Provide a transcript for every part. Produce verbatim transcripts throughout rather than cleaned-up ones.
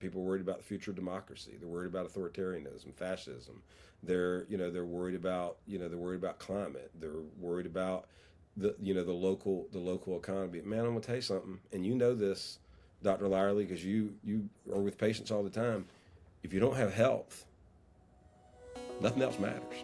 People are worried about the future of democracy. They're worried about authoritarianism, fascism. They're, you know, they're worried about, you know, they're worried about climate. They're worried about the, you know, the local, the local economy. Man, I'm gonna tell you something, and you know this, Doctor Lyerly, because you you are with patients all the time. If you don't have health, nothing else matters.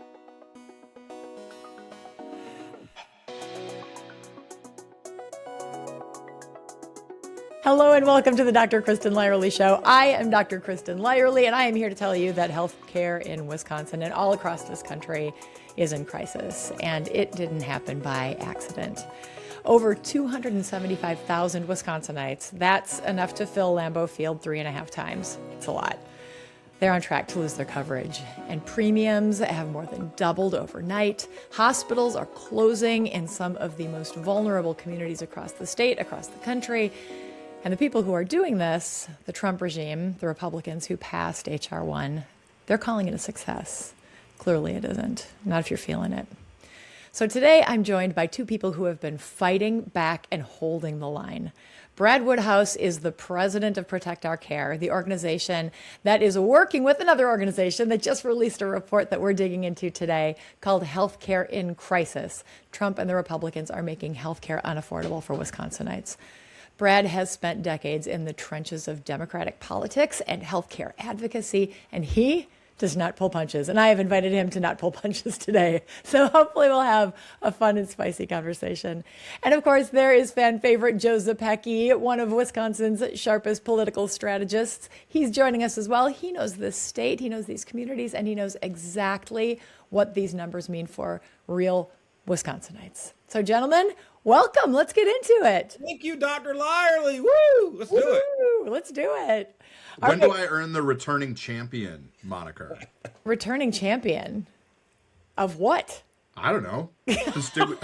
Hello and welcome to the Doctor Kristen Lyerly Show. I am Doctor Kristen Lyerly, and I am here to tell you that healthcare in Wisconsin and all across this country is in crisis, and it didn't happen by accident. Over two hundred seventy-five thousand Wisconsinites, that's enough to fill Lambeau Field three and a half times. It's a lot. They're on track to lose their coverage, and premiums have more than doubled overnight. Hospitals are closing in some of the most vulnerable communities across the state, across the country. And the people who are doing this, the Trump regime, the Republicans who passed H R one, they're calling it a success. Clearly it isn't, not if you're feeling it. So today I'm joined by two people who have been fighting back and holding the line. Brad Woodhouse is the president of Protect Our Care, the organization that is working with another organization that just released a report that we're digging into today called Healthcare in Crisis. Trump and the Republicans are making healthcare unaffordable for Wisconsinites. Brad has spent decades in the trenches of Democratic politics and healthcare advocacy, and he does not pull punches. And I have invited him to not pull punches today. So hopefully we'll have a fun and spicy conversation. And of course, there is fan favorite Joe Zepecki, one of Wisconsin's sharpest political strategists. He's joining us as well. He knows this state, he knows these communities, and he knows exactly what these numbers mean for real Wisconsinites. So gentlemen, welcome. Let's get into it. Thank you, Doctor Lyerly. Woo! Let's do it. Woo! Let's do it. All When right. do I earn the returning champion moniker? Returning champion of what? I don't know. Just do-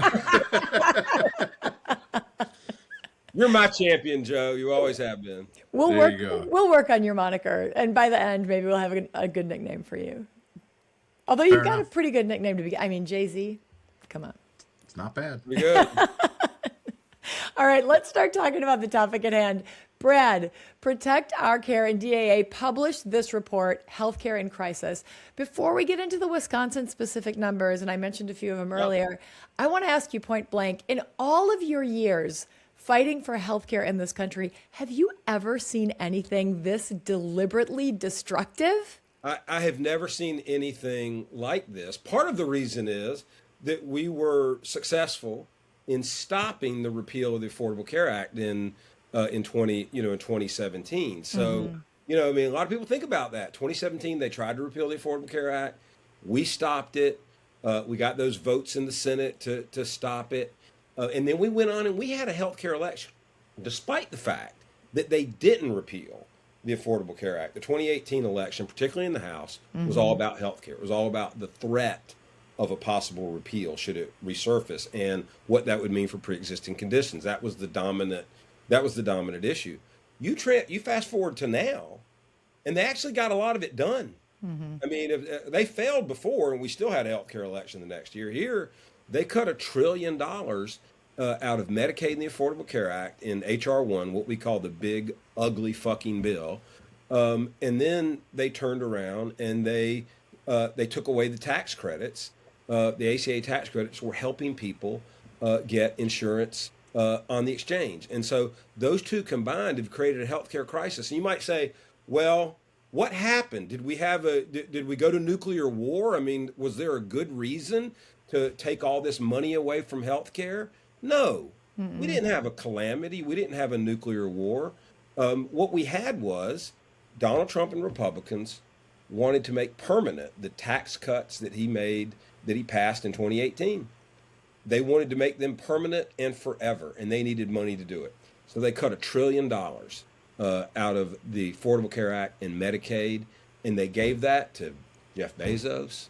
You're my champion, Joe. You always have been. We'll There work. you go. We'll work on your moniker, and by the end, maybe we'll have a, a good nickname for you. Although you've Fair got enough. a pretty good nickname to be. I mean, Jay-Z. Come on. It's not bad. Pretty good. All right, let's start talking about the topic at hand. Brad, Protect Our Care and D A A published this report, Healthcare in Crisis. Before we get into the Wisconsin-specific numbers, and I mentioned a few of them earlier, I want to ask you point blank, in all of your years fighting for healthcare in this country, have you ever seen anything this deliberately destructive? I, I have never seen anything like this. Part of the reason is that we were successful in stopping the repeal of the Affordable Care Act in uh, in twenty you know in twenty seventeen. So mm-hmm. you know I mean a lot of people think about that. twenty seventeen they tried to repeal the Affordable Care Act. We stopped it. Uh, we got those votes in the Senate to to stop it, uh, and then we went on and we had a health care election, despite the fact that they didn't repeal the Affordable Care Act. The twenty eighteen election, particularly in the House, mm-hmm. was all about health care. It was all about the threat of a possible repeal should it resurface and what that would mean for pre-existing conditions. That was the dominant that was the dominant issue. You tra- you fast forward to now, and they actually got a lot of it done. Mm-hmm. I mean, if, uh, they failed before, and we still had a health care election the next year. Here, they cut a trillion dollars uh, out of Medicaid and the Affordable Care Act in H R one, what we call the big, ugly fucking bill. Um, and then they turned around and they uh, they took away the tax credits. Uh, the A C A tax credits were helping people uh, get insurance uh, on the exchange. And so those two combined have created a healthcare crisis. And you might say, well, what happened? Did we have a, did, did we go to nuclear war? I mean, was there a good reason to take all this money away from healthcare? No, Mm-mm. we didn't have a calamity. We didn't have a nuclear war. Um, what we had was Donald Trump and Republicans wanted to make permanent the tax cuts that he made, that he passed in twenty eighteen. They wanted to make them permanent and forever, and they needed money to do it. So they cut a trillion dollars uh, out of the Affordable Care Act and Medicaid, and they gave that to Jeff Bezos,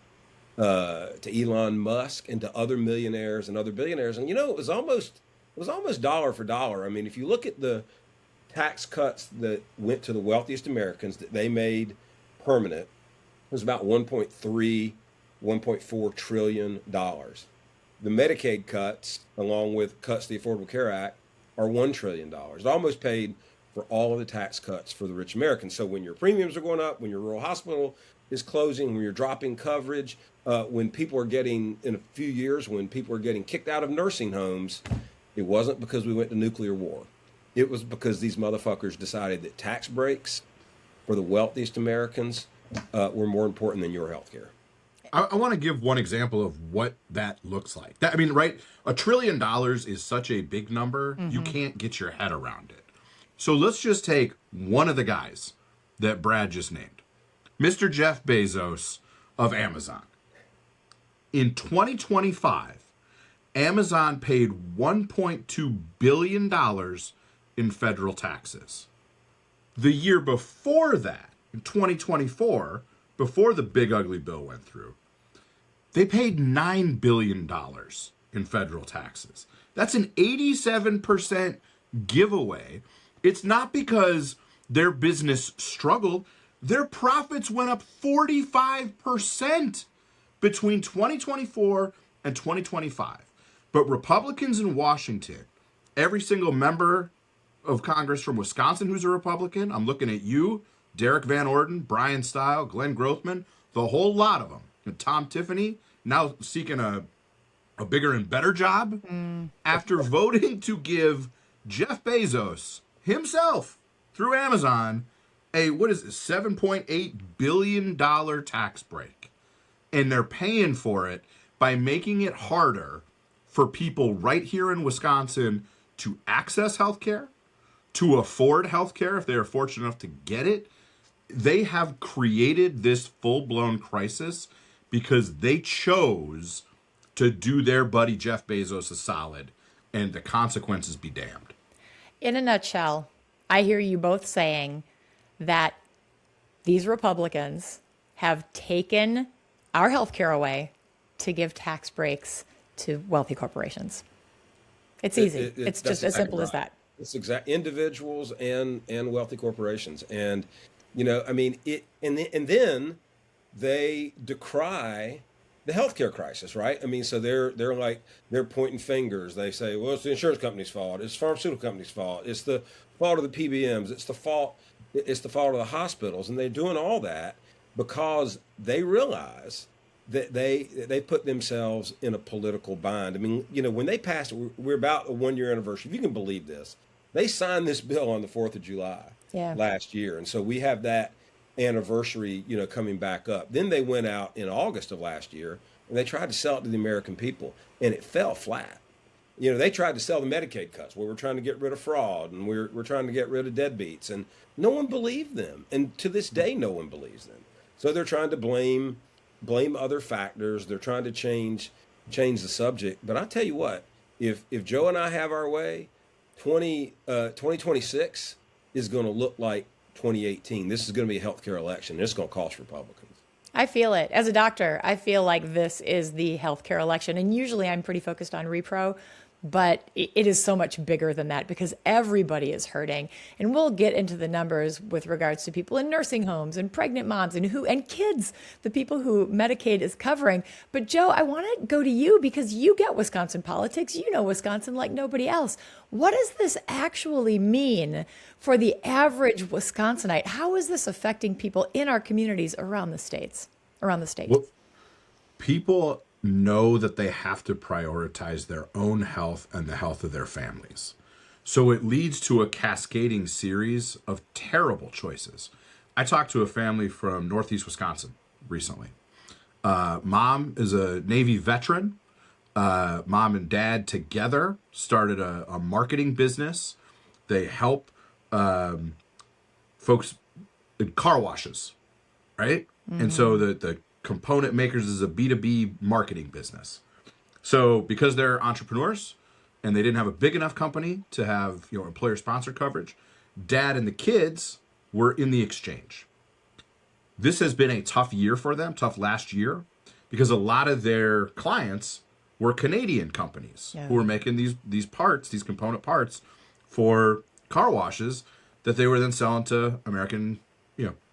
uh, to Elon Musk, and to other millionaires and other billionaires. And you know, it was almost it was almost dollar for dollar. I mean, if you look at the tax cuts that went to the wealthiest Americans that they made permanent, it was about one point three, one point four trillion dollars. The Medicaid cuts, along with cuts to the Affordable Care Act, are one trillion dollars. It almost paid for all of the tax cuts for the rich Americans. So when your premiums are going up, when your rural hospital is closing, when you're dropping coverage, uh, when people are getting, in a few years, when people are getting kicked out of nursing homes, it wasn't because we went to nuclear war. It was because these motherfuckers decided that tax breaks for the wealthiest Americans uh, were more important than your health care. I, I want to give one example of what that looks like. That, I mean, right? A trillion dollars is such a big number, mm-hmm. you can't get your head around it. So let's just take one of the guys that Brad just named, Mister Jeff Bezos of Amazon. In twenty twenty-five, Amazon paid one point two billion dollars in federal taxes. The year before that, in twenty twenty-four, before the big ugly bill went through, they paid nine billion dollars in federal taxes. That's an eighty-seven percent giveaway. It's not because their business struggled. Their profits went up forty-five percent between twenty twenty-four and twenty twenty-five. But Republicans in Washington, every single member of Congress from Wisconsin who's a Republican, I'm looking at you, Derek Van Orden, Brian Stile, Glenn Grothman, the whole lot of them. And Tom Tiffany, now seeking a, a bigger and better job, mm. after voting to give Jeff Bezos himself through Amazon a, what is it, seven point eight billion dollars tax break. And they're paying for it by making it harder for people right here in Wisconsin to access health care, to afford health care if they are fortunate enough to get it. They have created this full-blown crisis because they chose to do their buddy Jeff Bezos a solid, and the consequences be damned. In a nutshell, I hear you both saying that these Republicans have taken our health care away to give tax breaks to wealthy corporations. It's easy. It, it, it's just as simple right. as that. It's exact individuals and and wealthy corporations, and you know, I mean, it, and the, and then they decry the healthcare crisis, right? I mean, so they're they're like they're pointing fingers. They say, well, it's the insurance company's fault. It's the pharmaceutical company's fault. It's the fault of the P B Ms. It's the fault. It's the fault of the hospitals, and they're doing all that because they realize that they they put themselves in a political bind. I mean, you know, when they passed, we're about a one year anniversary. If you can believe this, they signed this bill on the fourth of July yeah. last year, and so we have that anniversary, you know, coming back up. Then they went out in August of last year and they tried to sell it to the American people, and it fell flat. You know, they tried to sell the Medicaid cuts where we're trying to get rid of fraud and we're we're trying to get rid of deadbeats, and no one believed them, and to this day, no one believes them. So they're trying to blame. blame other factors. They're trying to change change the subject. But I tell you what, if if Joe and I have our way, twenty, uh, twenty twenty-six is going to look like twenty eighteen. This is going to be a healthcare election. It's going to cost Republicans. I feel it. As a doctor, I feel like this is the healthcare election. And usually I'm pretty focused on repro, but it is so much bigger than that because everybody is hurting. And we'll get into the numbers with regards to people in nursing homes and pregnant moms and who and kids, the people who Medicaid is covering. But Joe, I want to go to you because you get Wisconsin politics. You know Wisconsin like nobody else. What does this actually mean for the average Wisconsinite? How is this affecting people in our communities around the states, around the state? Well, people know that they have to prioritize their own health and the health of their families. So it leads to a cascading series of terrible choices. I talked to a family from Northeast Wisconsin recently. Uh, mom is a Navy veteran. Uh, mom and dad together started a, a marketing business. They help um, folks in car washes, right? Mm-hmm. And so the, the Component Makers is a B two B marketing business. So because they're entrepreneurs and they didn't have a big enough company to have, you know, employer sponsor coverage, dad and the kids were in the exchange. This has been a tough year for them, tough last year, because a lot of their clients were Canadian companies yeah. who were making these these parts, these component parts for car washes that they were then selling to American, you know,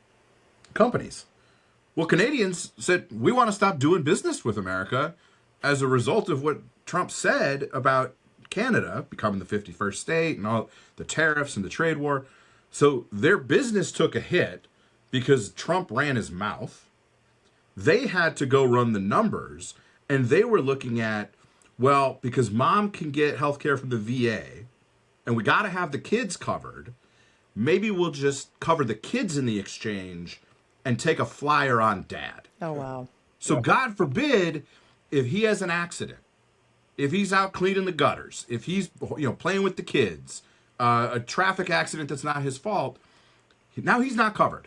companies. Well, Canadians said, we want to stop doing business with America as a result of what Trump said about Canada becoming the fifty-first state and all the tariffs and the trade war. So their business took a hit because Trump ran his mouth. They had to go run the numbers, and they were looking at, well, because mom can get health care from the V A, and we got to have the kids covered, maybe we'll just cover the kids in the exchange and take a flyer on dad. Oh, wow. So God forbid if he has an accident, if he's out cleaning the gutters, if he's, you know, playing with the kids, uh, a traffic accident that's not his fault, now he's not covered.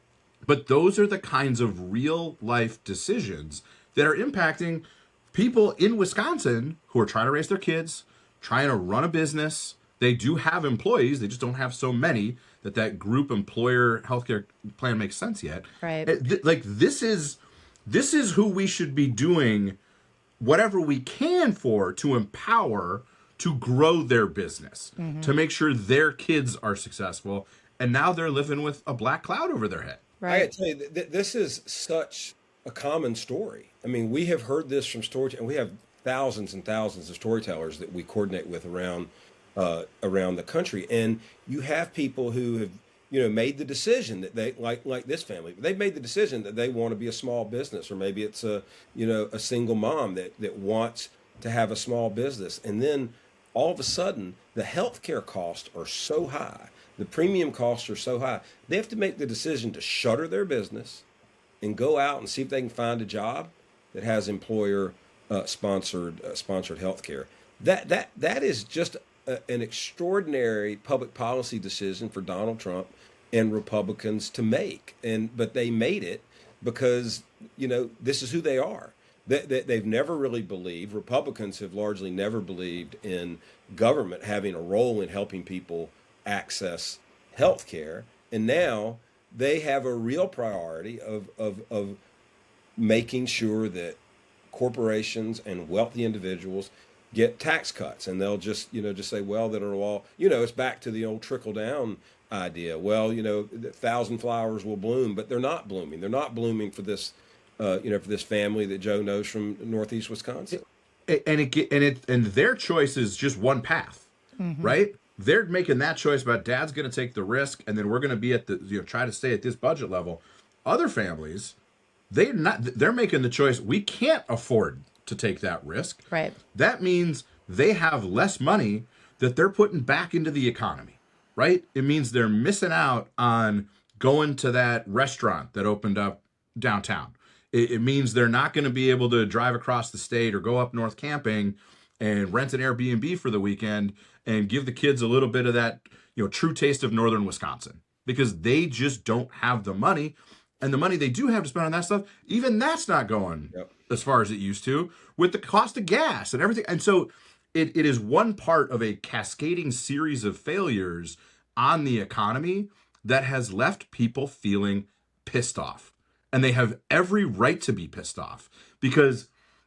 But those are the kinds of real life decisions that are impacting people in Wisconsin who are trying to raise their kids, trying to run a business. They do have employees. They just don't have so many that that group employer healthcare plan makes sense yet. Right. Th- like this is, this is who we should be doing whatever we can for to empower to grow their business, mm-hmm. to make sure their kids are successful. And now they're living with a black cloud over their head. Right. I got to tell you, th- th- this is such a common story. I mean, we have heard this from story, and we have thousands and thousands of storytellers that we coordinate with around uh, around the country. And you have people who have, you know, made the decision that they like like this family. They've made the decision that they want to be a small business, or maybe it's a you know a single mom that that wants to have a small business, and then all of a sudden the healthcare costs are so high. The premium costs are so high. They have to make the decision to shutter their business and go out and see if they can find a job that has employer uh, sponsored uh, sponsored health care. That that that is just a, an extraordinary public policy decision for Donald Trump and Republicans to make. And but they made it because, you know, this is who they are. They, they, they've never really believed, Republicans have largely never believed in government having a role in helping people access health care, and now they have a real priority of, of of making sure that corporations and wealthy individuals get tax cuts, and they'll just you know just say, well, that are all you know it's back to the old trickle down idea. Well, you know, a thousand flowers will bloom, but they're not blooming. They're not blooming for this uh, you know for this family that Joe knows from Northeast Wisconsin. And it and it and their choice is just one path, mm-hmm. right? They're making that choice about dad's going to take the risk, and then we're going to be at the you know try to stay at this budget level. Other families, they not they're making the choice. We can't afford to take that risk. Right. That means they have less money that they're putting back into the economy. Right. It means they're missing out on going to that restaurant that opened up downtown. It, it means they're not going to be able to drive across the state or go up north camping and rent an Airbnb for the weekend and give the kids a little bit of that, you know, true taste of northern Wisconsin, because they just don't have the money. And the money they do have to spend on that stuff, even that's not going yep. as far as it used to, with the cost of gas and everything. And so it, it is one part of a cascading series of failures on the economy that has left people feeling pissed off. And they have every right to be pissed off, because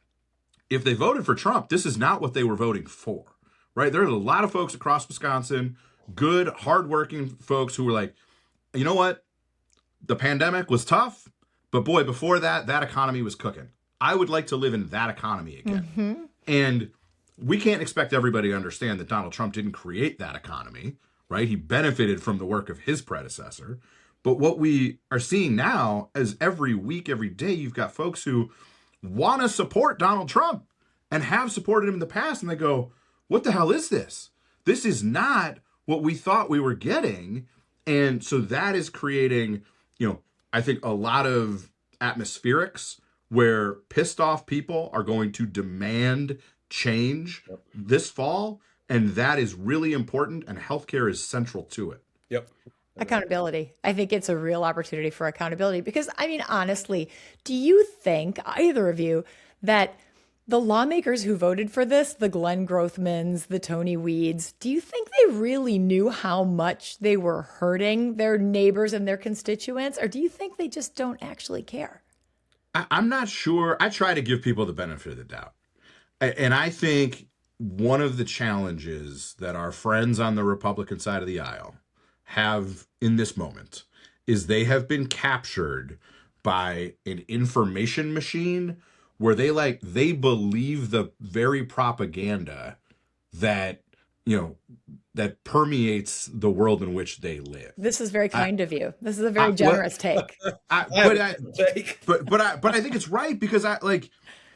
if they voted for Trump, this is not what they were voting for. Right? There's a lot of folks across Wisconsin, good, hardworking folks who were like, you know what? The pandemic was tough, but boy, before that, that economy was cooking. I would like to live in that economy again. Mm-hmm. And we can't expect everybody to understand that Donald Trump didn't create that economy, right? He benefited from the work of his predecessor. But what we are seeing now is every week, every day, you've got folks who want to support Donald Trump and have supported him in the past, and they go, what the hell is this? This is not what we thought we were getting. And so that is creating, you know, I think a lot of atmospherics where pissed off people are going to demand change yep. this fall. And that is really important. And healthcare is central to it. Yep. Accountability. I think it's a real opportunity for accountability, because, I mean, honestly, do you think, either of you, that the lawmakers who voted for this, the Glenn Grothmans, the Tony Weeds, do you think they really knew how much they were hurting their neighbors and their constituents? Or do you think they just don't actually care? I, I'm not sure. I try to give people the benefit of the doubt. And I think one of the challenges that our friends on the Republican side of the aisle have in this moment is they have been captured by an information machine where they like they believe the very propaganda that, you know, that permeates the world in which they live. This is very kind I, of you. This is a very I, generous well, take. I, but, I, but but I but I think it's right because I like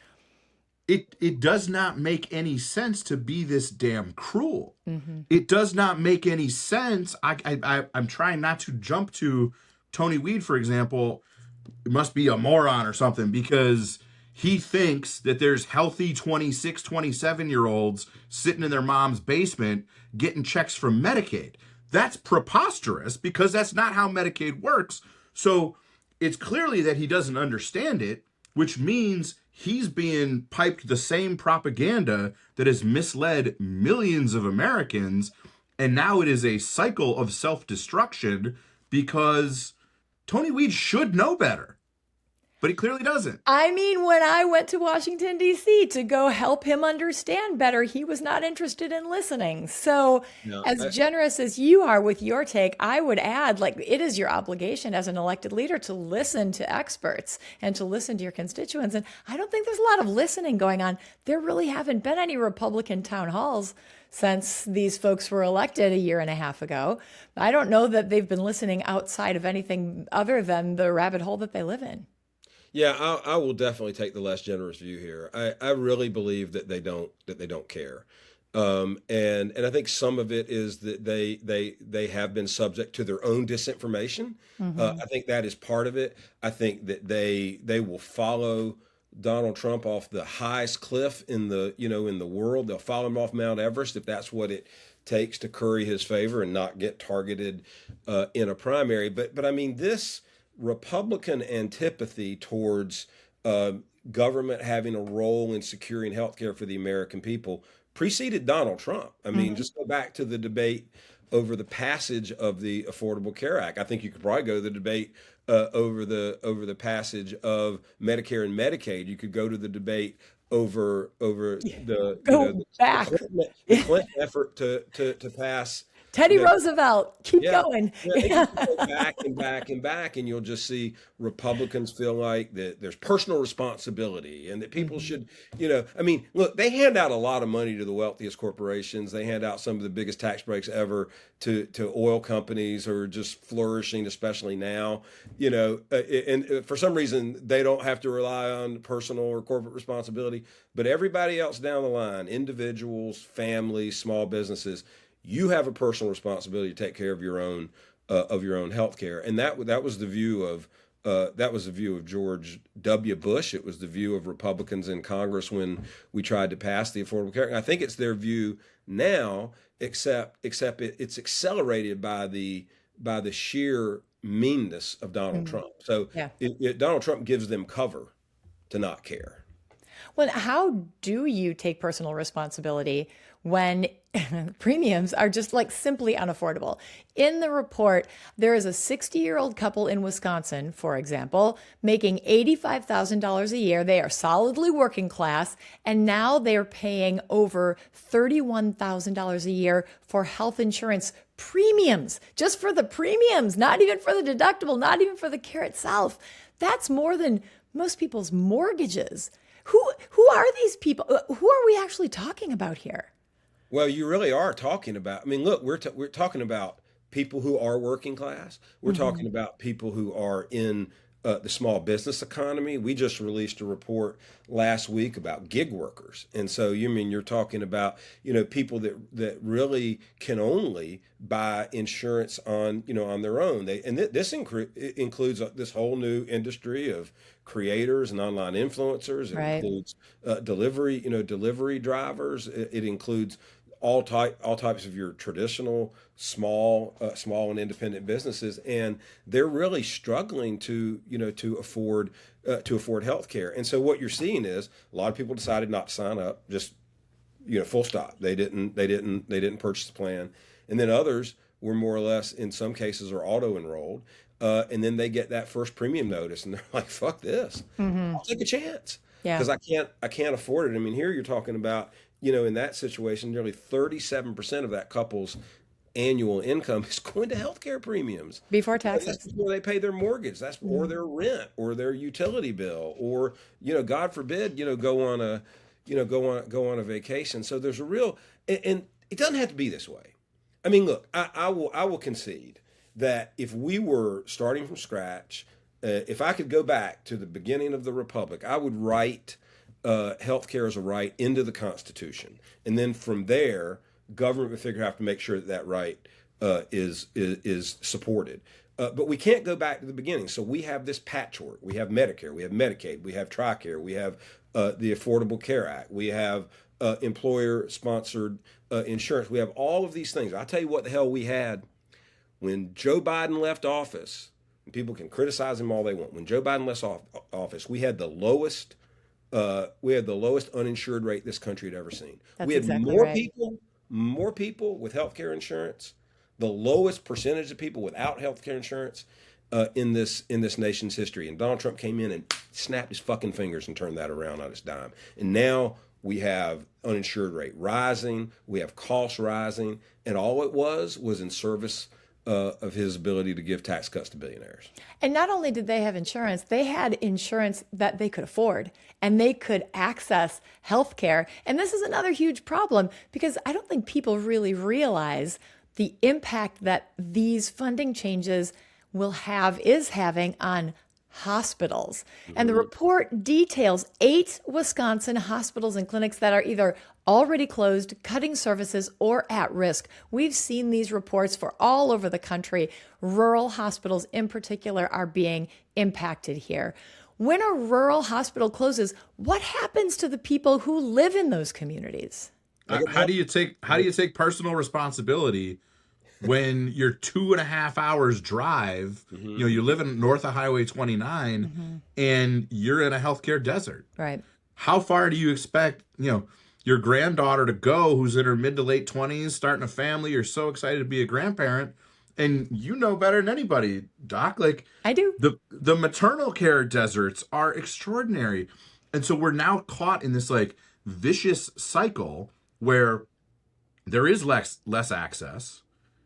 it. It does not make any sense to be this damn cruel. Mm-hmm. It does not make any sense. I, I I I'm trying not to jump to Tony Weed, for example. It must be a moron or something because he thinks that there's healthy twenty-six, twenty-seven year olds sitting in their mom's basement getting checks from Medicaid. That's preposterous because that's not how Medicaid works. So it's clearly that he doesn't understand it, which means he's being piped the same propaganda that has misled millions of Americans. And now it is a cycle of self-destruction because Tony Weed should know better. But he clearly doesn't. I mean, when I went to Washington, D C to go help him understand better, he was not interested in listening. So no, as I, generous as you are with your take, I would add, like, it is your obligation as an elected leader to listen to experts and to listen to your constituents. And I don't think there's a lot of listening going on. There really haven't been any Republican town halls since these folks were elected a year and a half ago. I don't know that they've been listening outside of anything other than the rabbit hole that they live in. Yeah, I, I will definitely take the less generous view here. I, I really believe that they don't that they don't care, um, and and I think some of it is that they they they have been subject to their own disinformation. Mm-hmm. Uh, I think that is part of it. I think that they they will follow Donald Trump off the highest cliff in the you know in the world. They'll follow him off Mount Everest if that's what it takes to curry his favor and not get targeted uh, in a primary. But but I mean this. Republican antipathy towards uh, government having a role in securing health care for the American people preceded Donald Trump. I mean, mm-hmm. just go back to the debate over the passage of the Affordable Care Act. I think you could probably go to the debate uh, over the over the passage of Medicare and Medicaid. You could go to the debate over over the, go you know, the, back. the Clinton, the Clinton effort to to to pass Teddy you know, Roosevelt, keep yeah, going. Yeah, go back and back and back, and you'll just see Republicans feel like that there's personal responsibility and that people mm-hmm. should, you know, I mean, look, they hand out a lot of money to the wealthiest corporations. They hand out some of the biggest tax breaks ever to, to oil companies who are just flourishing, especially now, you know, uh, and for some reason they don't have to rely on personal or corporate responsibility, but everybody else down the line, individuals, families, small businesses, you have a personal responsibility to take care of your own uh, of your own health care, and that that was the view of uh, that was the view of George W. Bush. It was the view of Republicans in Congress when we tried to pass the Affordable Care Act. I think it's their view now, except except it, it's accelerated by the by the sheer meanness of Donald mm-hmm. Trump. So yeah. it, it, Donald Trump gives them cover to not care. Well, how do you take personal responsibility when premiums are just like simply unaffordable? In the report, there is a sixty-year-old couple in Wisconsin, for example, making eighty-five thousand dollars a year. They are solidly working class, and now they are paying over thirty-one thousand dollars a year for health insurance premiums, just for the premiums, not even for the deductible, not even for the care itself. That's more than most people's mortgages. Who who are these people? Who are we actually talking about here? Well, you really are talking about, I mean, look, we're t- we're talking about people who are working class. We're mm-hmm. talking about people who are in uh, the small business economy. We just released a report last week about gig workers. And so you mean you're talking about, you know, people that that really can only buy insurance on, you know, on their own. They and th- this incre- includes this whole new industry of creators and online influencers. It right. includes uh, delivery, you know, delivery drivers. It, it includes all type, all types of your traditional small, uh, small and independent businesses, and they're really struggling to, you know, to afford, uh, to afford healthcare. And so what you're seeing is a lot of people decided not to sign up, just, you know, full stop. They didn't, they didn't, they didn't purchase the plan, and then others were more or less, in some cases, are auto enrolled, uh, and then they get that first premium notice, and they're like, "Fuck this, mm-hmm. I'll take a chance." Yeah. Because I can't, I can't afford it. I mean, here you're talking about, you know, in that situation, nearly thirty-seven percent of that couple's annual income is going to healthcare premiums before taxes. That's before they pay their mortgage. That's mm-hmm. or their rent or their utility bill, or, you know, God forbid, you know, go on a, you know, go on go on a vacation. So there's a real, and, and it doesn't have to be this way. I mean, look, I, I will I will concede that if we were starting from scratch, uh, if I could go back to the beginning of the Republic, I would write uh, healthcare as a right into the Constitution, and then from there, government would figure out how to make sure that that right uh, is, is is supported. Uh, but we can't go back to the beginning. So we have this patchwork. We have Medicare, we have Medicaid, we have TRICARE, we have uh, the Affordable Care Act, we have uh, employer-sponsored uh, insurance. We have all of these things. I'll tell you what the hell we had when Joe Biden left office. And people can criticize him all they want. When Joe Biden left off, office, we had the lowest uh, we had the lowest uninsured rate this country had ever seen. That's we had exactly more right. people, more people with health care insurance, the lowest percentage of people without health care insurance uh, in this in this nation's history. And Donald Trump came in and snapped his fucking fingers and turned that around on his dime. And now we have uninsured rate rising, we have costs rising, and all it was was in service uh, of his ability to give tax cuts to billionaires. And not only did they have insurance, they had insurance that they could afford and they could access health care. And this is another huge problem because I don't think people really realize the impact that these funding changes will have, is having on hospitals. Mm-hmm. And the report details eight Wisconsin hospitals and clinics that are either already closed, cutting services, or at risk. We've seen these reports for all over the country. Rural hospitals in particular are being impacted here. When a rural hospital closes, what happens to the people who live in those communities? Uh, how do you take how do you take personal responsibility when you're two and a half hours drive, mm-hmm. you know, you live in north of Highway twenty-nine mm-hmm. and you're in a healthcare desert. Right. How far do you expect, you know, your granddaughter to go who's in her mid to late twenties, starting a family, you're so excited to be a grandparent, and you know better than anybody, Doc, like I do. The the maternal care deserts are extraordinary. And so we're now caught in this like vicious cycle where there is less less access.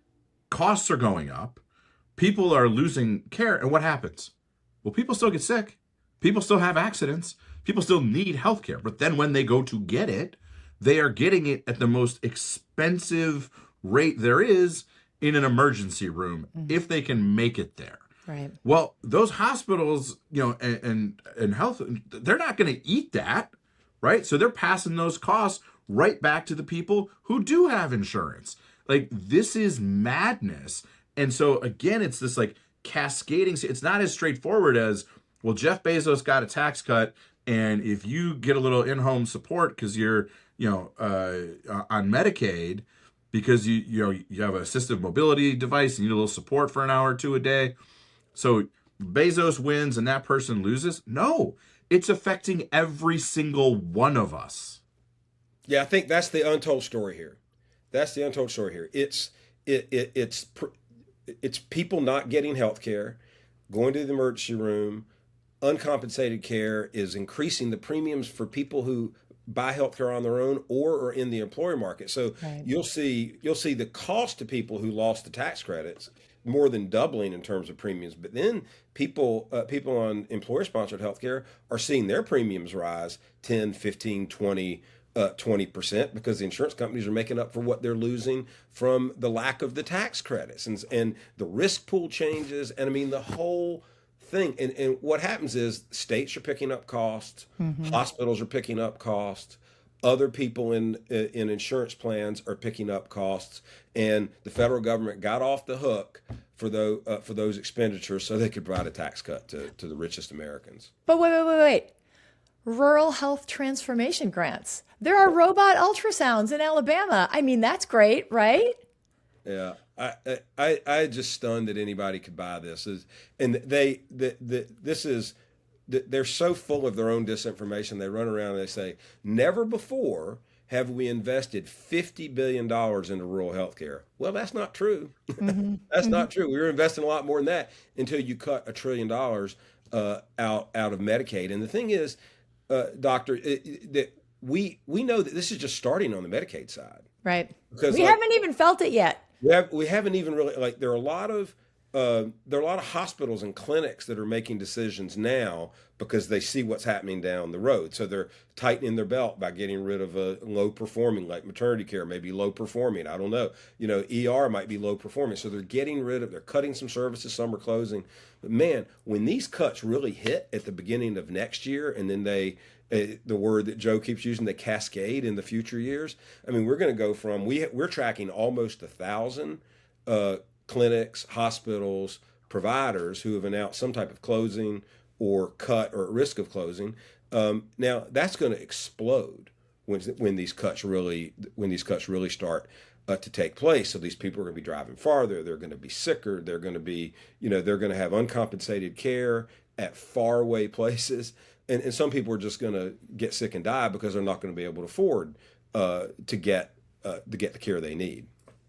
Costs are going up. People are losing care. And what happens? Well, people still get sick. People still have accidents. People still need health care. But then when they go to get it, they are getting it at the most expensive rate there is in an emergency room, mm-hmm. if they can make it there. Right. Well, those hospitals, you know, and and, and health, they're not going to eat that, right? So they're passing those costs right back to the people who do have insurance. Like, this is madness. And so, again, it's this, like, cascading. It's not as straightforward as, well, Jeff Bezos got a tax cut, and if you get a little in-home support because you're, you know, uh, on Medicaid, because you, you know, you have an assistive mobility device, and you need a little support for an hour or two a day. So Bezos wins and that person loses? No, it's affecting every single one of us. Yeah, I think that's the untold story here. That's the untold story here. It's it, it it's it's people not getting health care, going to the emergency room. Uncompensated care is increasing the premiums for people who buy health care on their own or are in the employer market. So right. you'll see you'll see the cost to people who lost the tax credits more than doubling in terms of premiums. But then people uh, people on employer sponsored health care are seeing their premiums rise ten, fifteen, twenty Uh, twenty percent because the insurance companies are making up for what they're losing from the lack of the tax credits and, and the risk pool changes. And I mean, the whole thing. And, and what happens is states are picking up costs, mm-hmm. hospitals are picking up costs, other people in, in insurance plans are picking up costs, and the federal government got off the hook for those, uh, for those expenditures so they could provide a tax cut to, to the richest Americans. But wait, wait, wait, wait. Rural health transformation grants. There are robot ultrasounds in Alabama. I mean, that's great, right? Yeah, I I I just stunned that anybody could buy this. And they the, the this is they're so full of their own disinformation. They run around and they say, never before have we invested fifty billion dollars into rural health care. Well, that's not true. Mm-hmm. That's mm-hmm. not true. We were investing a lot more than that until you cut a trillion dollars uh, out out of Medicaid. And the thing is, Uh, doctor, it, it, that we we know that this is just starting on the Medicaid side, right? Because we like, haven't even felt it yet. We have we haven't even really like there are a lot of uh, there are a lot of hospitals and clinics that are making decisions now because they see what's happening down the road. So they're tightening their belt by getting rid of a low performing, like maternity care, maybe low performing. I don't know. You know, E R might be low performing. So they're getting rid of, they're cutting some services, some are closing. But man, when these cuts really hit at the beginning of next year, and then they, uh, the word that Joe keeps using, the cascade in the future years. I mean, we're going to go from, we, we're tracking almost a thousand uh, clinics, hospitals, providers who have announced some type of closing or cut or at risk of closing. Um, now that's going to explode when when these cuts really when these cuts really start uh, to take place. So these people are going to be driving farther. They're going to be sicker. They're going to be you know they're going to have uncompensated care at faraway places, and and some people are just going to get sick and die because they're not going to be able to afford uh, to get uh, to get the care they need.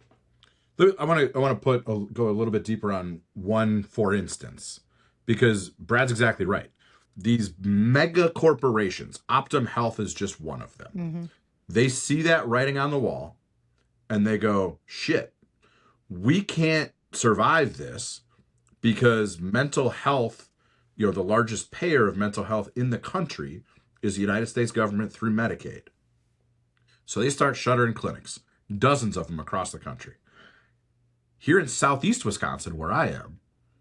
I want to I want to put a, go a little bit deeper on one for instance, because Brad's exactly right. These mega corporations, Optum Health is just one of them. Mm-hmm. They see that writing on the wall and they go, shit, we can't survive this because mental health, you know, the largest payer of mental health in the country is the United States government through Medicaid. So they start shuttering clinics, dozens of them across the country. Here in Southeast Wisconsin, where I am,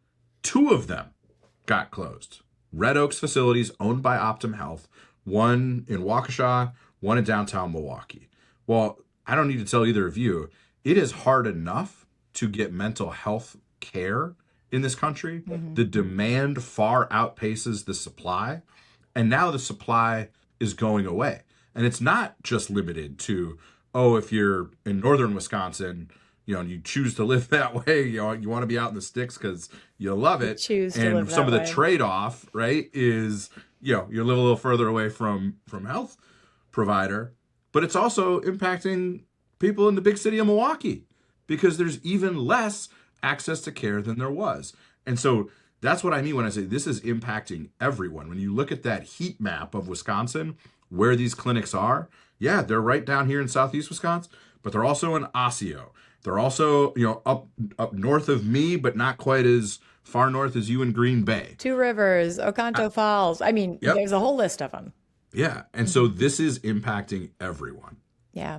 two of them got closed. Red Oaks facilities owned by Optum Health, one in Waukesha, one in downtown Milwaukee. Well, I don't need to tell either of you, it is hard enough to get mental health care in this country. Mm-hmm. The demand far outpaces the supply, and now the supply is going away. And it's not just limited to, oh, if you're in northern Wisconsin, you know, and you choose to live that way, you know, you want to be out in the sticks because you love it. Choose to and live some that of the way. trade-off, right, is, you know, you live a little further away from from health provider, but it's also impacting people in the big city of Milwaukee because there's even less access to care than there was. And so that's what I mean when I say this is impacting everyone. When you look at that heat map of Wisconsin, where these clinics are, yeah, they're right down here in Southeast Wisconsin, but they're also in Osseo. They're also, you know, up up north of me, but not quite as far north as you in Green Bay. Two Rivers, Oconto Falls. I mean, Yep. there's a whole list of them. Yeah. And so this is impacting everyone. Yeah.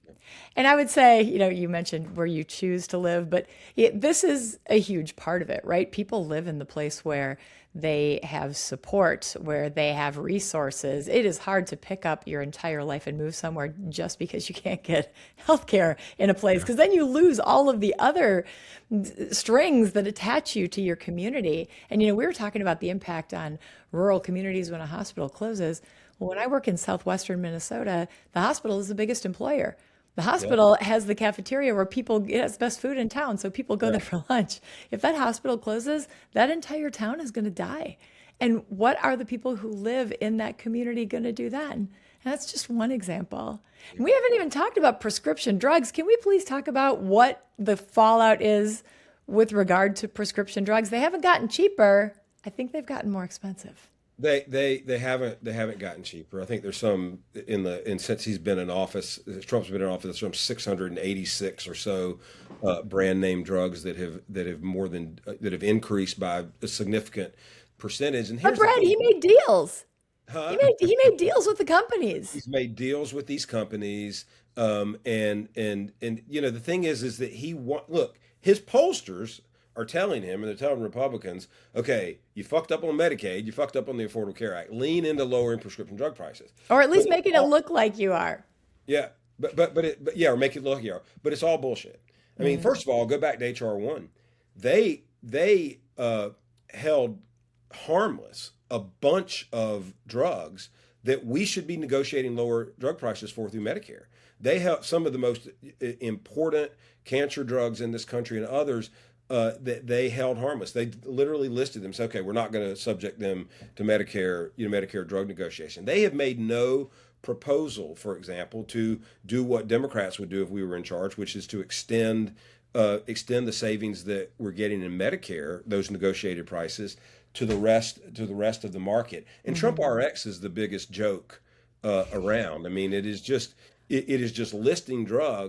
And I would say, you know, you mentioned where you choose to live, but it, this is a huge part of it, right? People live in the place where they have support, where they have resources. It is hard to pick up your entire life and move somewhere just because you can't get healthcare in a place, because then you lose all of the other strings that attach you to your community. And, you know, we were talking about the impact on rural communities when a hospital closes. Well, when I work in southwestern Minnesota, the hospital is the biggest employer. The hospital yeah. has the cafeteria where people get its best food in town, so people go yeah. there for lunch. If that hospital closes, that entire town is going to die. And what are the people who live in that community going to do then? And that's just one example. And we haven't even talked about prescription drugs. Can we please talk about what the fallout is with regard to prescription drugs? They haven't gotten cheaper. I think they've gotten more expensive. They they they haven't they haven't gotten cheaper. I think there's some in the and since he's been in office, Trump's been in office. There's some six hundred eighty-six or so uh, brand name drugs that have that have more than uh, that have increased by a significant percentage. And but Brad, he made deals. Huh? He made he made deals with the companies. He's made deals with these companies, um, and and and you know the thing is is that he want look his pollsters are telling him, and they're telling Republicans, okay, you fucked up on Medicaid, you fucked up on the Affordable Care Act. Lean into lowering prescription drug prices, or at least but making it look like you are. Yeah, but but but, it, but yeah, or make it look like you are. But it's all bullshit. I mean, mm-hmm. first of all, go back to H R one. They they uh, held harmless a bunch of drugs that we should be negotiating lower drug prices for through Medicare. They have some of the most important cancer drugs in this country and others. Uh, that they held harmless. They literally listed them. Said, okay, we're not going to subject them to Medicare, you know, Medicare drug negotiation. They have made no proposal, for example, to do what Democrats would do if we were in charge, which is to extend uh, extend the savings that we're getting in Medicare, those negotiated prices, to the rest to the rest of the market. And mm-hmm. Trump R X is the biggest joke uh, around. I mean, it is just it, it is just listing drugs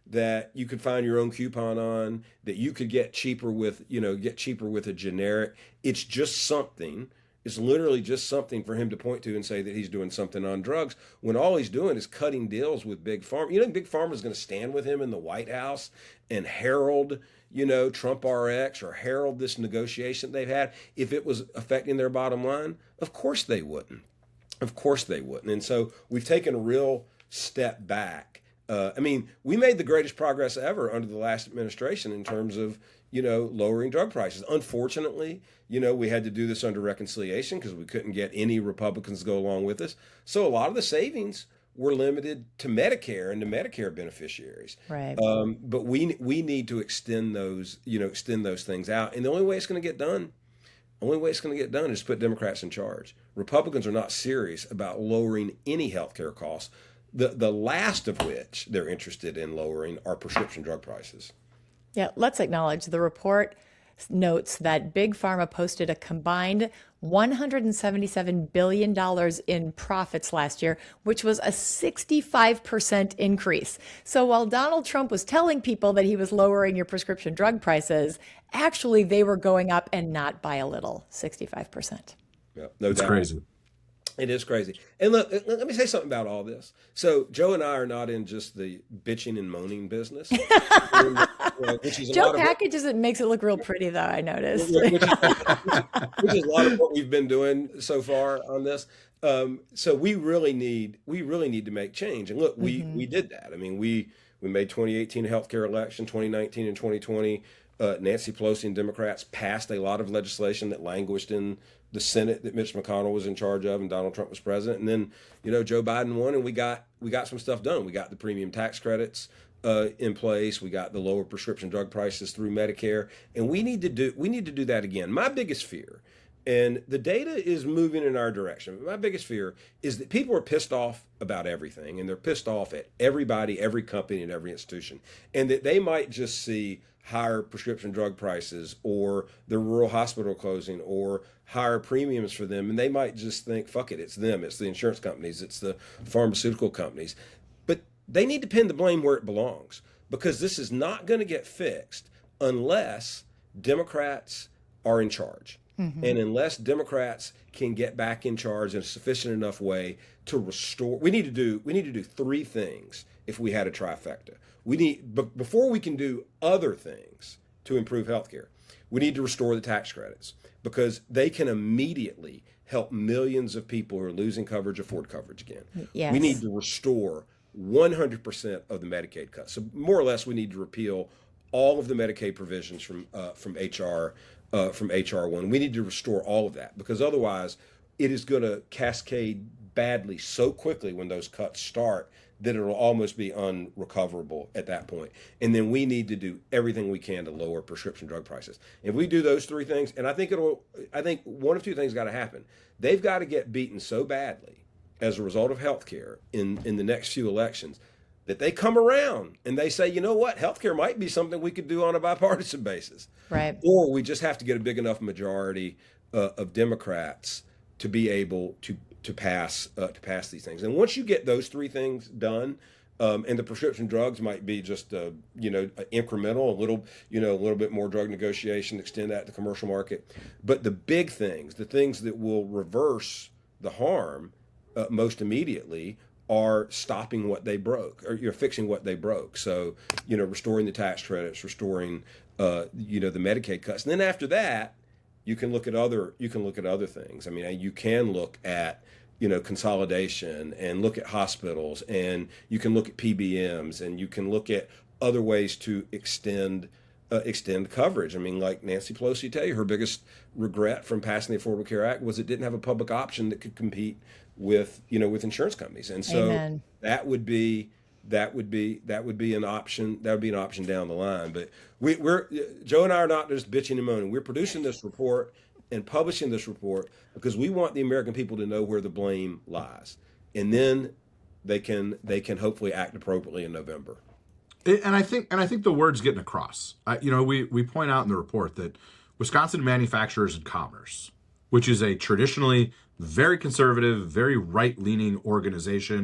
that you could find your own coupon on, that you could get cheaper with, you know, get cheaper with a generic. It's just something. It's literally just something for him to point to and say that he's doing something on drugs, when all he's doing is cutting deals with Big Pharma. You know, Big Pharma is going to stand with him in the White House and herald, you know, Trump R X or herald this negotiation they've had if it was affecting their bottom line? Of course they wouldn't. Of course they wouldn't. And so we've taken a real step back. Uh, I mean, we made the greatest progress ever under the last administration in terms of, you know, lowering drug prices. Unfortunately, you know, we had to do this under reconciliation because we couldn't get any Republicans to go along with us. So a lot of the savings were limited to Medicare and to Medicare beneficiaries. Right. Um, but we we need to extend those, you know, extend those things out. And the only way it's going to get done, only way it's going to get done is put Democrats in charge. Republicans are not serious about lowering any health care costs. The the last of which they're interested in lowering are prescription drug prices. Yeah, let's acknowledge the report notes that Big Pharma posted a combined one hundred seventy-seven billion dollars in profits last year, which was a sixty-five percent increase. So while Donald Trump was telling people that he was lowering your prescription drug prices, actually they were going up, and not by a little, sixty-five percent. Yeah, no It's doubt. crazy. It is crazy. And look, let me say something about all this. So Joe and I are not in just the bitching and moaning business. in, uh, which is a Joe lot of what- packages it, makes it look real pretty, though, I noticed. which, is, which is a lot of what we've been doing so far on this. Um, so we really need we really need to make change. And look, we we did that. I mean, we we made twenty eighteen a healthcare election, twenty nineteen and twenty twenty. Uh, Nancy Pelosi and Democrats passed a lot of legislation that languished in the Senate that Mitch McConnell was in charge of and Donald Trump was president. And then, you know, Joe Biden won, and we got we got some stuff done. We got the premium tax credits uh, in place. We got the lower prescription drug prices through Medicare, and we need to do we need to do that again. My biggest fear, and the data is moving in our direction, but my biggest fear is that people are pissed off about everything, and they're pissed off at everybody, every company, and every institution, and that they might just see higher prescription drug prices or the rural hospital closing or higher premiums for them. And they might just think, fuck it, it's them. It's the insurance companies. It's the pharmaceutical companies. But they need to pin the blame where it belongs, because this is not going to get fixed unless Democrats are in charge. Mm-hmm. And unless Democrats can get back in charge in a sufficient enough way to restore, we need to do, we need to do three things if we had a trifecta. We need, but before we can do other things to improve healthcare, we need to restore the tax credits, because they can immediately help millions of people who are losing coverage afford coverage again. Yes. We need to restore one hundred percent of the Medicaid cuts. So more or less, we need to repeal all of the Medicaid provisions from uh, from H R uh, from H R one. We need to restore all of that, because otherwise, it is going to cascade badly so quickly when those cuts start that it'll almost be unrecoverable at that point. And then we need to do everything we can to lower prescription drug prices. If we do those three things, and I think it'll, I think one of two things got to happen. They've got to get beaten so badly as a result of healthcare in, in the next few elections that they come around and they say, you know what, healthcare might be something we could do on a bipartisan basis. Right. Or we just have to get a big enough majority uh, of Democrats to be able to to pass uh, to pass these things. And once you get those three things done, um, and the prescription drugs might be just uh, you know incremental, a little you know a little bit more drug negotiation, extend that to the commercial market. But the big things, the things that will reverse the harm uh, most immediately, are stopping what they broke, or you're fixing what they broke. So you know restoring the tax credits, restoring uh, you know the Medicaid cuts, and then after that, you can look at other you can look at other things. I mean, you can look at you know consolidation and look at hospitals, and you can look at P B Ms, and you can look at other ways to extend uh, extend coverage. I mean, like Nancy Pelosi tell you, her biggest regret from passing the Affordable Care Act was it didn't have a public option that could compete with you know with insurance companies, and so Amen. that would be. That would be that would be an option. That would be an option down the line. But we, we're Joe and I are not just bitching and moaning. We're producing this report and publishing this report because we want the American people to know where the blame lies, and then they can they can hopefully act appropriately in November. And I think and I think the word's getting across. I, you know, we we point out in the report that Wisconsin Manufacturers and Commerce, which is a traditionally very conservative, very right-leaning organization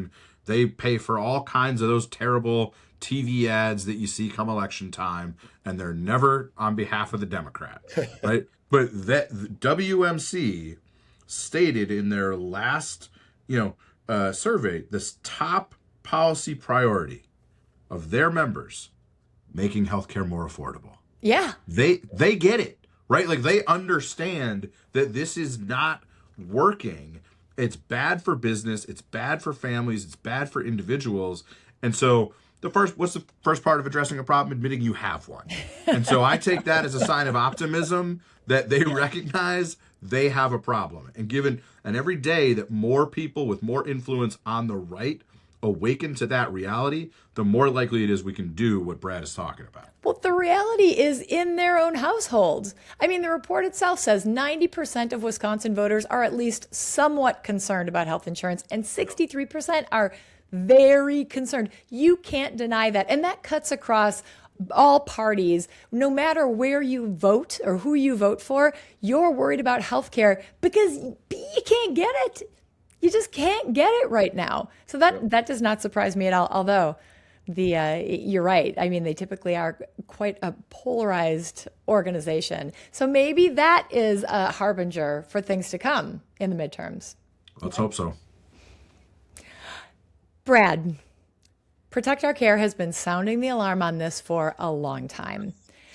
They pay for all kinds of those terrible T V ads that you see come election time, and they're never on behalf of the Democrat, right? But that W M C stated in their last, you know, uh, survey, this top policy priority of their members, making healthcare more affordable. Yeah. They they get it, right? Like they understand that this is not working. It's bad for business, it's bad for families, it's bad for individuals. And so the first what's the first part of addressing a problem? Admitting you have one. And so I take that as a sign of optimism that they yeah. recognize they have a problem. And given and every day that more people with more influence on the right awaken to that reality, the more likely it is we can do what Brad is talking about. Well, the reality is in their own households. I mean, the report itself says ninety percent of Wisconsin voters are at least somewhat concerned about health insurance, and sixty-three percent are very concerned. You can't deny that. And that cuts across all parties. No matter where you vote or who you vote for, you're worried about health care because you can't get it. You just can't get it right now. So that, yeah. that does not surprise me at all. Although the uh, you're right. I mean, they typically are quite a polarized organization. So maybe that is a harbinger for things to come in the midterms. Let's hope so. Brad, Protect Our Care has been sounding the alarm on this for a long time.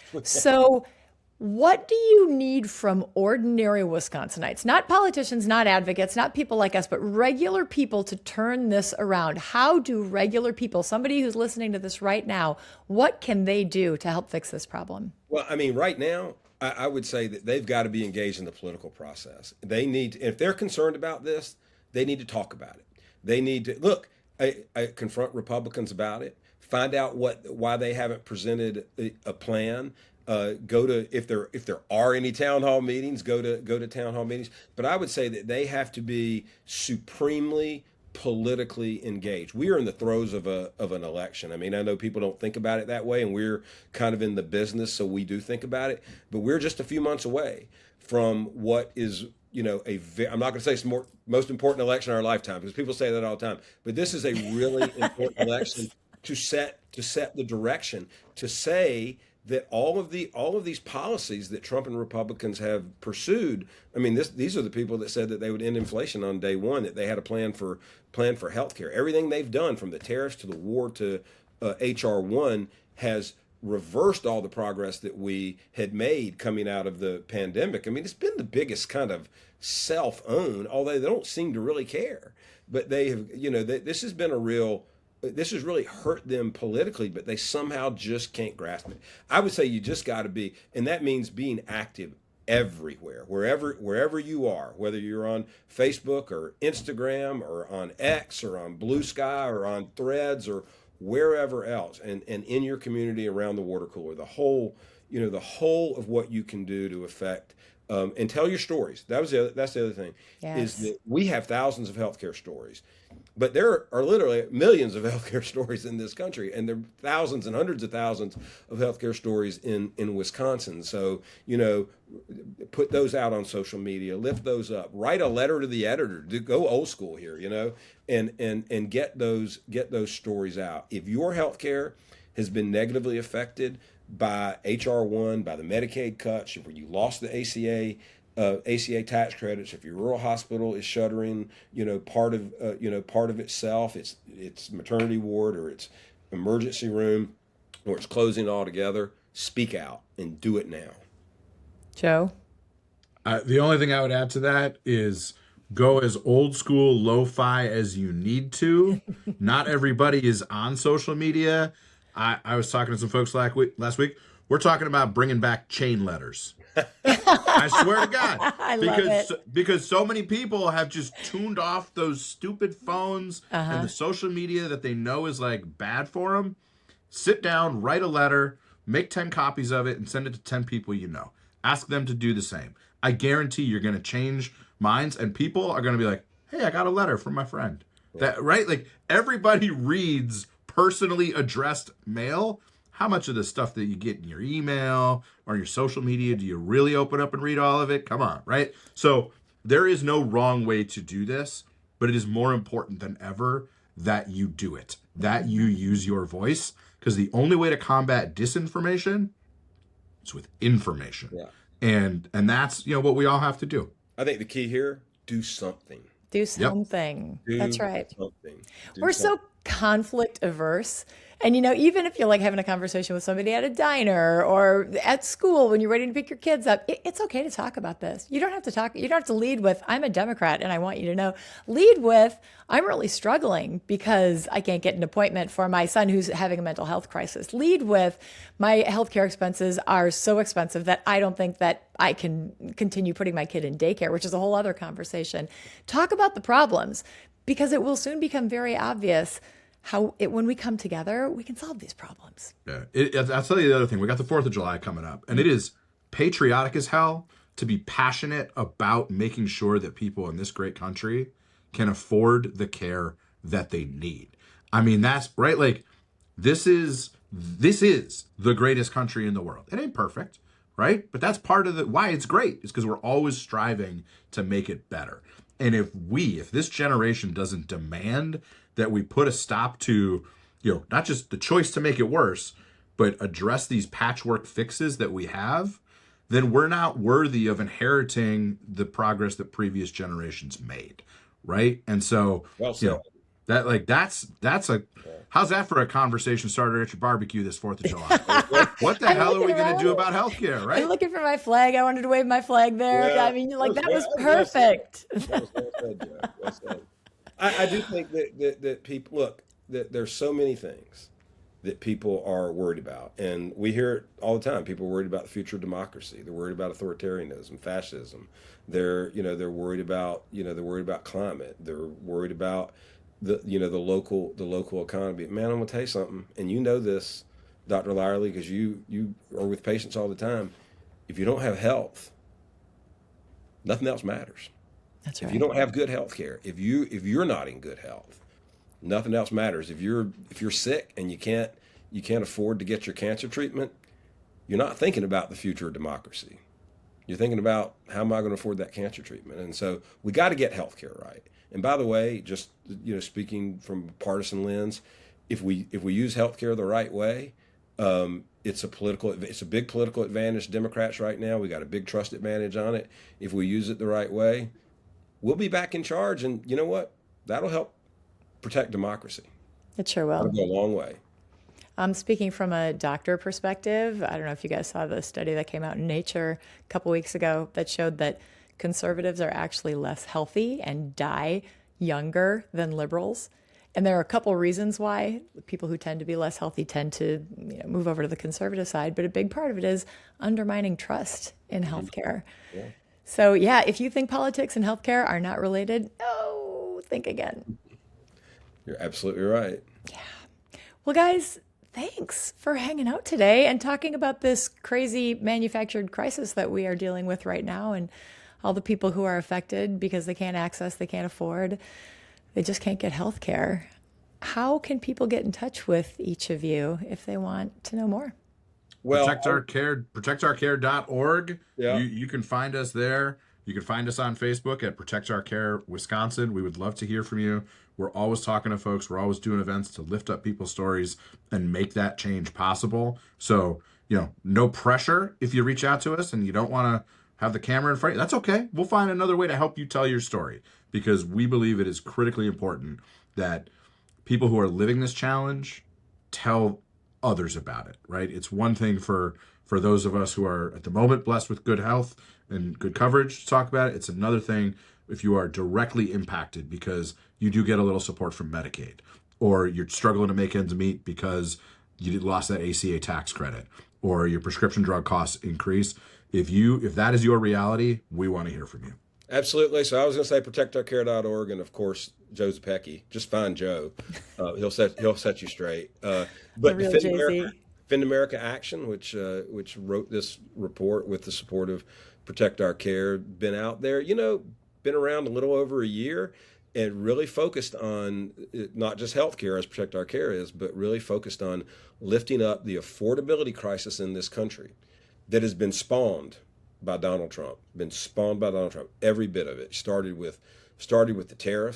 So what do you need from ordinary Wisconsinites, not politicians, not advocates, not people like us, but regular people to turn this around? How do regular people, somebody who's listening to this right now, what can they do to help fix this problem? Well, I mean, right now, I, I would say that they've got to be engaged in the political process. They need, to, if they're concerned about this, they need to talk about it. They need to, look, I, I confront Republicans about it, find out what why they haven't presented a, a plan. Uh, go to if there if there are any town hall meetings, go to go to town hall meetings. But I would say that they have to be supremely politically engaged. We are in the throes of a of an election. I mean, I know people don't think about it that way, and we're kind of in the business, so we do think about it. But we're just a few months away from what is, you know, a ve- I'm not going to say it's the more, most important election in our lifetime, because people say that all the time. But this is a really important election to set to set the direction, to say that all of the all of these policies that Trump and Republicans have pursued. I mean, this these are the people that said that they would end inflation on day one, that they had a plan for plan for healthcare. Everything they've done, from the tariffs to the war to uh, H R one, has reversed all the progress that we had made coming out of the pandemic. I mean, it's been the biggest kind of self-own, although they don't seem to really care. But they have, you know, they, this has been a real, this has really hurt them politically, but they somehow just can't grasp it. I would say you just got to be, and that means being active everywhere, wherever wherever you are, whether you're on Facebook or Instagram or on X or on Blue Sky or on Threads or wherever else, and, and in your community around the water cooler, the whole, you know, the whole of what you can do to affect um, and tell your stories. That was the other, that's the other thing, yes. is that we have thousands of healthcare stories, but there are literally millions of healthcare stories in this country, and there are thousands and hundreds of thousands of healthcare stories in, in Wisconsin. So, you know, put those out on social media, lift those up, write a letter to the editor, do, go old school here, you know, and, and, and get those, get those stories out. If your healthcare has been negatively affected by H R one, by the Medicaid cuts, if you lost the A C A, Uh, A C A tax credits, if your rural hospital is shuttering, you know, part of uh, you know part of itself, its its maternity ward or its emergency room, or it's closing altogether, speak out and do it now. Joe? Uh, the only thing I would add to that is go as old school lo-fi as you need to. Not everybody is on social media. I, I was talking to some folks last week, last week. We're talking about bringing back chain letters. I swear to God. I because, love it. Because so many people have just tuned off those stupid phones uh-huh. and the social media that they know is like bad for them. Sit down, write a letter, make ten copies of it, and send it to ten people you know. Ask them to do the same. I guarantee you're going to change minds, and people are going to be like, hey, I got a letter from my friend. Yeah. That right? Like, everybody reads personally addressed mail. How much of the stuff that you get in your email or your social media do you really open up and read all of it? Come on, right? So there is no wrong way to do this, but it is more important than ever that you do it, that you use your voice, because the only way to combat disinformation is with information. Yeah. And and that's, you know, what we all have to do. I think the key here, do something. Do something. Do That's right. something. Do We're something. so conflict averse. And, you know, even if you're like having a conversation with somebody at a diner or at school when you're ready to pick your kids up, it, it's okay to talk about this. You don't have to talk. You don't have to lead with, I'm a Democrat and I want you to know. Lead with, I'm really struggling because I can't get an appointment for my son who's having a mental health crisis. Lead with, my healthcare expenses are so expensive that I don't think that I can continue putting my kid in daycare, which is a whole other conversation. Talk about the problems because it will soon become very obvious how it, when we come together, we can solve these problems. Yeah, it, I'll tell you the other thing. We got the fourth of July coming up, and it is patriotic as hell to be passionate about making sure that people in this great country can afford the care that they need. I mean, that's right. Like, this is this is the greatest country in the world. It ain't perfect, right? But that's part of the why it's great is because we're always striving to make it better. And if we, if this generation doesn't demand that we put a stop to, you know, not just the choice to make it worse, but address these patchwork fixes that we have, then we're not worthy of inheriting the progress that previous generations made, right? And so, Well you know, said. that like that's that's a how's that for a conversation starter at your barbecue this Fourth of July? What the I'm hell are we looking going to do around. about healthcare, I'm right? looking for my flag. I wanted to wave my flag there. Yeah. I mean, like, that Well, was well said. perfect. That was well said, Jeff. Well said. I, I do think that, that, that people, look, that there's so many things that people are worried about. And we hear it all the time. People are worried about the future of democracy. They're worried about authoritarianism, fascism. They're, you know, they're worried about, you know, they're worried about climate. They're worried about the, you know, the local, the local economy. Man, I'm gonna tell you something, and you know this, Doctor Lyerly, because you, you are with patients all the time. If you don't have health, nothing else matters. That's If right. you don't have good health care, if you if you're not in good health, nothing else matters. If you're if you're sick and you can't you can't afford to get your cancer treatment, you're not thinking about the future of democracy. You're thinking about, how am I going to afford that cancer treatment? And so we got to get health care right. And by the way, just, you know, speaking from a partisan lens, if we if we use health care the right way, um, it's a political it's a big political advantage to Democrats right now. We got a big trust advantage on it. If we use it the right way, we'll be back in charge, and you know what? That'll help protect democracy. It sure That'll will. go a long way. Um, speaking from a doctor perspective, I don't know if you guys saw the study that came out in Nature a couple weeks ago that showed that conservatives are actually less healthy and die younger than liberals. And there are a couple reasons why people who tend to be less healthy tend to, you know, move over to the conservative side. But a big part of it is undermining trust in healthcare. Yeah. So, yeah, if you think politics and healthcare are not related, no, think again. You're absolutely right. Well, guys, thanks for hanging out today and talking about this crazy manufactured crisis that we are dealing with right now and all the people who are affected because they can't access, they can't afford, they just can't get health care. How can people get in touch with each of you if they want to know more? Well, protect our care protect our care dot org. Yeah. You you can find us there. You can find us on Facebook at Protect Our Care Wisconsin. We would love to hear from you. We're always talking to folks. We're always doing events to lift up people's stories and make that change possible. So, you know, no pressure if you reach out to us and you don't want to have the camera in front of you. That's okay. We'll find another way to help you tell your story because we believe it is critically important that people who are living this challenge tell others about it, right? It's one thing for for those of us who are at the moment blessed with good health and good coverage to talk about it. It's another thing if you are directly impacted because you do get a little support from Medicaid or you're struggling to make ends meet because you lost that A C A tax credit or your prescription drug costs increase. If you if that is your reality, we want to hear from you. absolutely. So I was going to say protect our care dot org, and of course Joe Zepecki. Just find Joe; uh, he'll set he'll set you straight. Uh, but The real Defend Jay-Z. America, Defend America Action, which uh, which wrote this report with the support of Protect Our Care, been out there. You know, been around a little over a year, and really focused on uh, not just healthcare as Protect Our Care is, but really focused on lifting up the affordability crisis in this country that has been spawned by Donald Trump, been spawned by Donald Trump. Every bit of it started with started with the tariffs,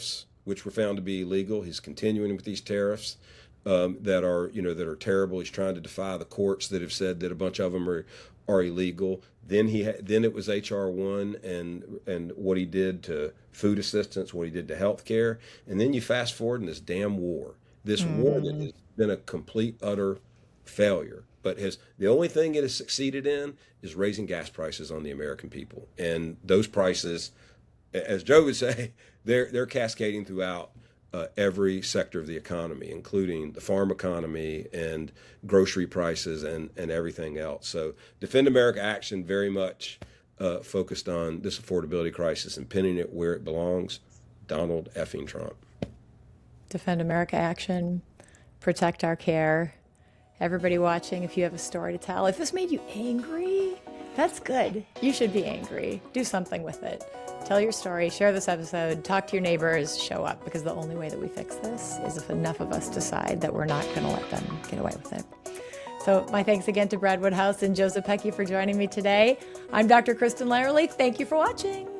which were found to be illegal. He's continuing with these tariffs um, that are, you know, that are terrible. He's trying to defy the courts that have said that a bunch of them are are illegal. Then he ha- then it was H R one and and what he did to food assistance, what he did to health care, and then you fast forward in this damn war, this mm. war that has been a complete utter failure. But has the only thing it has succeeded in is raising gas prices on the American people, and those prices, as Joe would say, they're they're cascading throughout uh, every sector of the economy, including the farm economy and grocery prices and and everything else. So, Defend America Action very much uh, focused on this affordability crisis and pinning it where it belongs. Donald effing Trump. Defend America Action, protect our care. Everybody watching, if you have a story to tell, if this made you angry, that's good. You should be angry. Do something with it. Tell your story, share this episode, talk to your neighbors, show up, because the only way that we fix this is if enough of us decide that we're not going to let them get away with it. So my thanks again to Brad Woodhouse and Joseph Pecky for joining me today. I'm Doctor Kristen Lyerly. Thank you for watching.